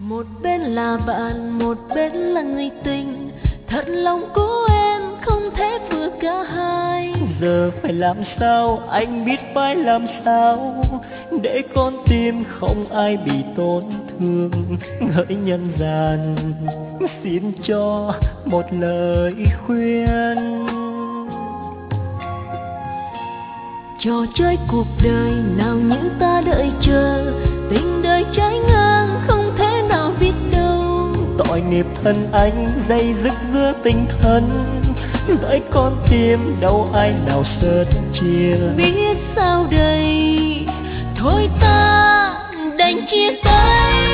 Một bên là bạn, một bên là người tình, thật lòng của em không thể vừa cả hai. Giờ phải làm sao, anh biết phải làm sao, để con tim không ai bị tổn thương. Hỡi nhân gian, xin cho một lời khuyên. Trò chơi cuộc đời nào những ta đợi chờ, tình đời trái ngang không thể nào biết đâu. Tội nghiệp thân anh dây dứt giữa tình thân, đợi con tim đâu ai nào sớt chia. Biết sao đây, thôi ta đành chia tay.